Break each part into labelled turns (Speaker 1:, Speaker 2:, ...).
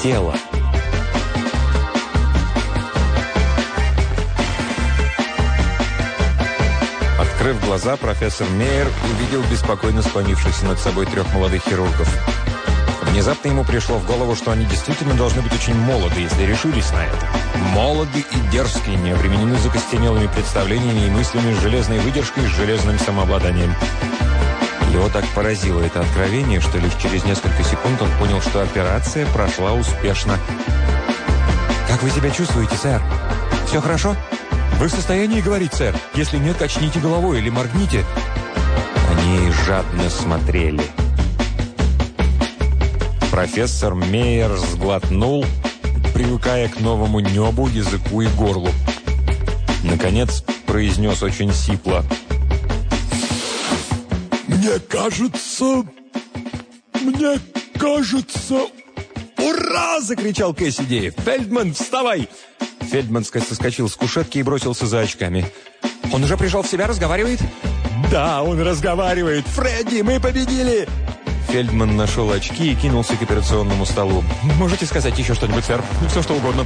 Speaker 1: тело. Открыв глаза, профессор Мейер увидел беспокойно склонившихся над собой 3 молодых хирургов. Внезапно ему пришло в голову, что они действительно должны быть очень молоды, если решились на это. Молоды и дерзкие, не обременены закостенелыми представлениями и мыслями, с железной выдержкой, с железным самообладанием. Его так поразило это откровение, что лишь через несколько секунд он понял, что операция прошла успешно. «Как вы себя чувствуете, сэр? Все хорошо?» «Вы в состоянии говорить, сэр? Если нет, качните головой или моргните». Они жадно смотрели. Профессор Мейер сглотнул, привыкая к новому небу, языку и горлу. Наконец произнес очень сипло: «Мне кажется... «Ура!» — закричал Кэссиди. «Фельдман, вставай!» Фельдман соскочил с кушетки и бросился за очками. «Он уже пришел в себя, разговаривает?» «Да, он разговаривает! Фредди, мы победили!» Фельдман нашел очки и кинулся к операционному столу. «Можете сказать еще что-нибудь, сэр? Все, что угодно».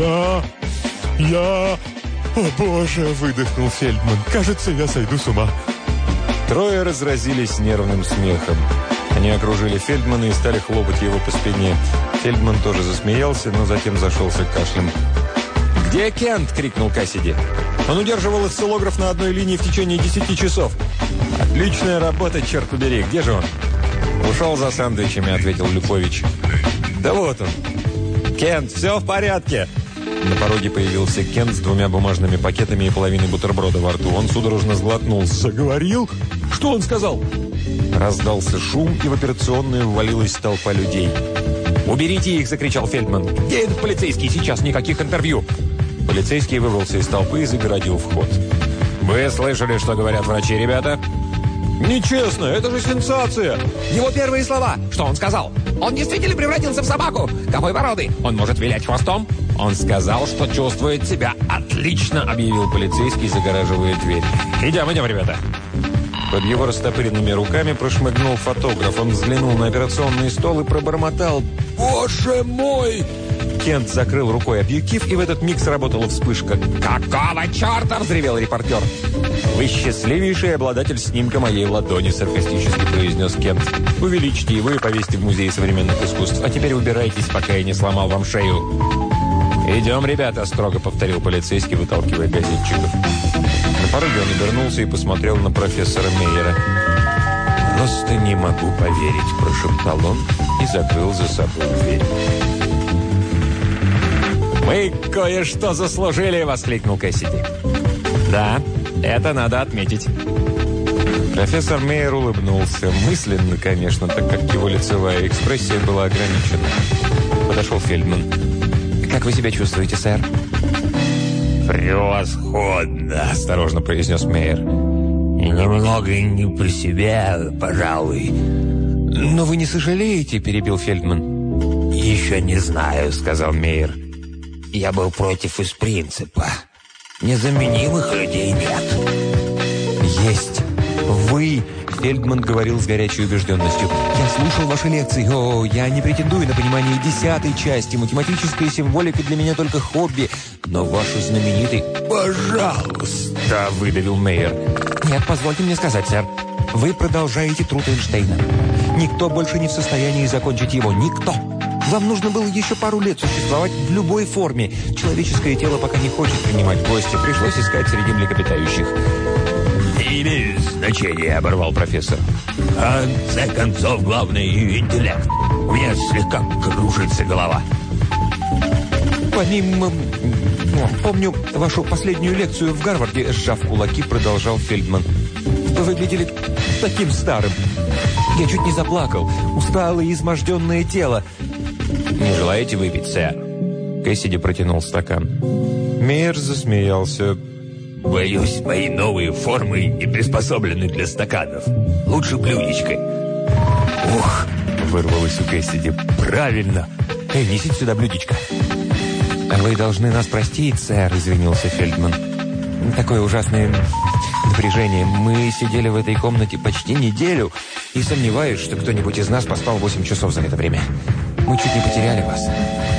Speaker 1: «Я... О, боже!» — выдохнул Фельдман. «Кажется, я сойду с ума». 3 разразились нервным смехом. Они окружили Фельдмана и стали хлопать его по спине. Фельдман тоже засмеялся, но затем зашелся кашлем. «Где Кент?» — крикнул Кассиди. «Он удерживал осциллограф на одной линии в течение 10 часов». «Отличная работа, черт побери! Где же он?» «Ушел за сэндвичами», — ответил Люкович. «Да вот он». «Кент, все в порядке?» На пороге появился Кент с 2 бумажными пакетами и половиной бутерброда во рту. Он судорожно сглотнул. «Заговорил? Что он сказал?» Раздался шум, и в операционную ввалилась толпа людей. «Уберите их!» — закричал Фельдман. «Где этот полицейский? Сейчас никаких интервью!» Полицейский выбрался из толпы и загородил вход. «Вы слышали, что говорят врачи, ребята?» «Нечестно! Это же сенсация!» «Его первые слова! Что он сказал? Он действительно превратился в собаку! Какой породы? Он может вилять хвостом?» «Он сказал, что чувствует себя отлично!» — объявил полицейский, загораживая дверь. «Идем, ребята!» Под его растопыренными руками прошмыгнул фотограф. Он взглянул на операционный стол и пробормотал: «Боже мой!» Кент закрыл рукой объектив, и в этот миг сработала вспышка. «Какого черта?» — взревел репортер. «Вы счастливейший обладатель снимка моей ладони», — саркастически произнес Кент. «Увеличьте его и повесьте в Музее современных искусств. А теперь убирайтесь, пока я не сломал вам шею». «Идем, ребята», — строго повторил полицейский, выталкивая газетчиков. На пороге он обернулся и посмотрел на профессора Мейера. «Просто не могу поверить», — прошептал он и закрыл за собой дверь. «Мы кое-что заслужили!» — воскликнул Кэссиди. «Да, это надо отметить». Профессор Мейер улыбнулся. Мысленно, конечно, так как его лицевая экспрессия была ограничена. Подошел Фельдман. «Как вы себя чувствуете, сэр?»
Speaker 2: «Превосходно!» – осторожно произнес Мейер. «Немного не по себе, пожалуй».
Speaker 1: «Но вы не сожалеете?» – перебил Фельдман.
Speaker 2: «Еще не знаю», – сказал Мейер. «Я был против из принципа. Незаменимых людей нет».
Speaker 1: «Есть. Вы...» — Фельдман говорил с горячей убежденностью. «Я слушал ваши лекции. О, я не претендую на понимание 10-й части. Математическая символика для меня только хобби. Но вашу знаменитый...»
Speaker 2: «Пожалуйста!» — выдавил Мейер.
Speaker 1: «Нет, позвольте мне сказать, сэр. Вы продолжаете труд Эйнштейна. Никто больше не в состоянии закончить его. Никто. Вам нужно было еще пару лет существовать в любой форме. Человеческое тело пока не хочет принимать гостя. Пришлось искать среди млекопитающих».
Speaker 2: «Не имеет значения», — оборвал профессор. «В конце концов, главное — интеллект. У меня слегка кружится голова».
Speaker 1: Помню вашу последнюю лекцию в Гарварде, сжав кулаки, продолжал Фельдман. Вы выглядели таким старым. Я чуть не заплакал. Усталое и изможденное тело. Не желаете выпить, сэр? Кэссиди протянул стакан. Мейер засмеялся.
Speaker 2: «Боюсь, мои новые формы не приспособлены для стаканов. Лучше блюдечкой».
Speaker 1: «Ох!» — вырвалось у Кэссиди. «Правильно! Эй, несите сюда блюдечко». «Вы должны нас простить, сэр», — извинился Фельдман. «Такое ужасное напряжение. Мы сидели в этой комнате почти неделю, и сомневаюсь, что кто-нибудь из нас поспал 8 часов за это время. Мы чуть не потеряли вас».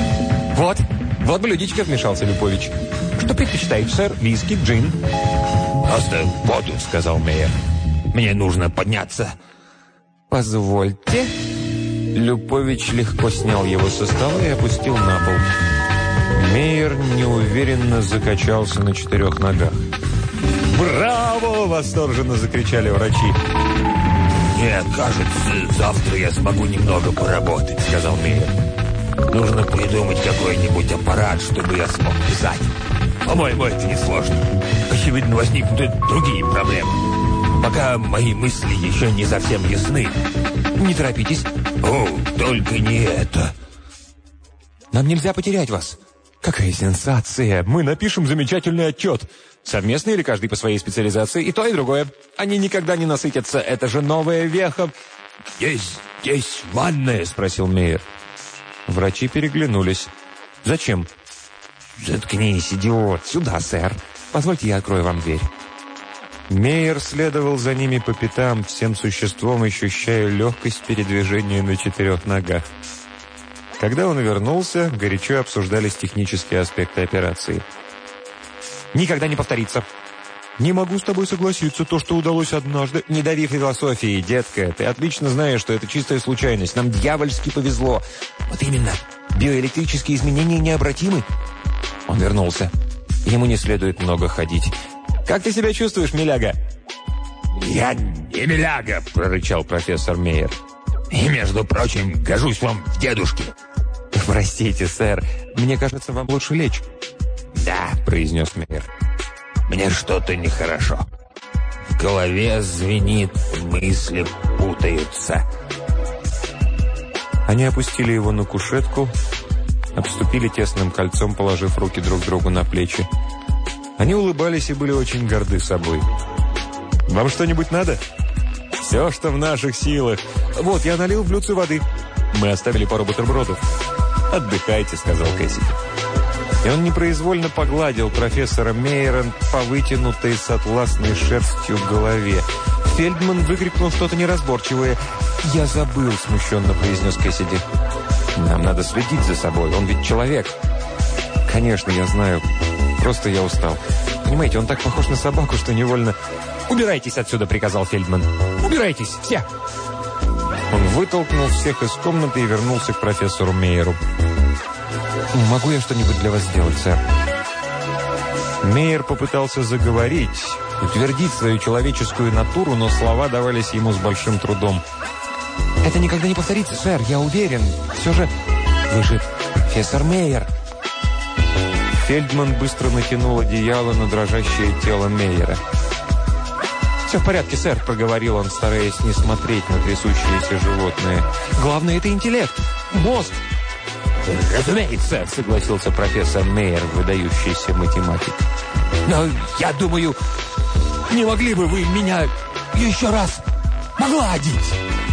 Speaker 1: Вот блюдечко», — вмешался Люпович. «Что предпочитаете, сэр? Виски, джин?»
Speaker 2: «Просто воду», — сказал Мейер. «Мне нужно подняться».
Speaker 1: «Позвольте». Люпович легко снял его со стола и опустил на пол. Мейер неуверенно закачался на 4 ногах. «Браво!» — восторженно закричали врачи.
Speaker 2: «Мне кажется, завтра я смогу немного поработать», — сказал Мейер. «Нужно придумать какой-нибудь аппарат, чтобы я смог писать. По-моему, это несложно. Очевидно, возникнут и другие проблемы. Пока мои мысли еще не совсем ясны».
Speaker 1: «Не торопитесь».
Speaker 2: «О, только не это».
Speaker 1: «Нам нельзя потерять вас». «Какая сенсация! Мы напишем замечательный отчет. Совместно или каждый по своей специализации, и то, и другое. Они никогда не насытятся. Это же новая веха».
Speaker 2: «Есть здесь ванная?» —
Speaker 1: спросил Мейер. Врачи переглянулись. «Зачем?» «Заткнись, идиот! Сюда, сэр! Позвольте, я открою вам дверь». Мейер следовал за ними по пятам, всем существом ощущая легкость передвижения на 4 ногах. Когда он вернулся, горячо обсуждались технические аспекты операции. «Никогда не повторится». «Не могу с тобой согласиться. То, что удалось однажды...» «Не дави философии, детка. Ты отлично знаешь, что это чистая случайность. Нам дьявольски повезло». «Вот именно. Биоэлектрические изменения необратимы». Он вернулся. Ему не следует много ходить. «Как ты себя чувствуешь, миляга?»
Speaker 2: «Я не миляга», — прорычал профессор Мейер. «И, между прочим, гожусь вам в дедушке».
Speaker 1: «Простите, сэр. Мне кажется, вам лучше лечь».
Speaker 2: «Да», — произнес Мейер. «Мне что-то нехорошо. В голове звенит, мысли путаются».
Speaker 1: Они опустили его на кушетку, обступили тесным кольцом, положив руки друг другу на плечи. Они улыбались и были очень горды собой. «Вам что-нибудь надо?» «Все, что в наших силах. Вот, я налил в блюдце воды. Мы оставили пару бутербродов». «Отдыхайте», — сказал Кэссиди. И он непроизвольно погладил профессора Мейера по вытянутой с атласной шерстью голове. Фельдман выкрикнул что-то неразборчивое. «Я забыл», — смущенно произнес Кэссиди. «Нам надо следить за собой, он ведь человек». «Конечно, я знаю. Просто я устал. Понимаете, он так похож на собаку, что невольно...» «Убирайтесь отсюда», — приказал Фельдман. «Убирайтесь, все!» Он вытолкнул всех из комнаты и вернулся к профессору Мейеру. «Могу я что-нибудь для вас сделать, сэр?» Мейер попытался заговорить, утвердить свою человеческую натуру, но слова давались ему с большим трудом. «Это никогда не повторится, сэр, я уверен. Все же... Вы же профессор Мейер». Фельдман быстро натянул одеяло на дрожащее тело Мейера. «Все в порядке, сэр», — проговорил он, стараясь не смотреть на трясущееся животное. «Главное — это интеллект, мозг».
Speaker 2: «Разумеется», — согласился профессор Мейер, выдающийся математик. «Но я думаю, не могли бы вы меня еще раз погладить?»